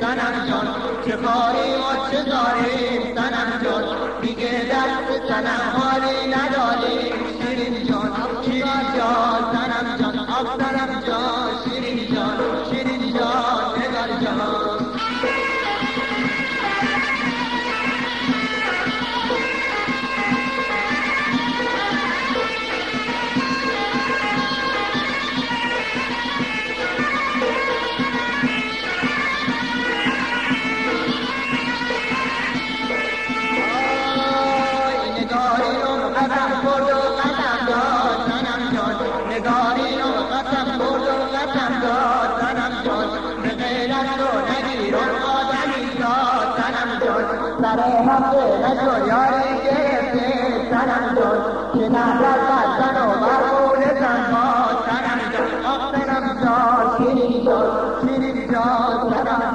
صنم جان، چه کاری و چه داریم صنم جان، دیگه دست صنم حالی نداریم. شیرین جان شیرین جان صنم جان، آب صنم جان، شیرین جان شیرین جان نگار جان. نگاری رو قسم برد و قسم داد صنم جان، به غیرت رو نگیر و آدمی داد صنم جان. سر حقه نشو یاری گرفته صنم جان، که نهرد بزن و برمون زن باد صنم جان. آخ صنم جان شیرین جان شیرین جان صنم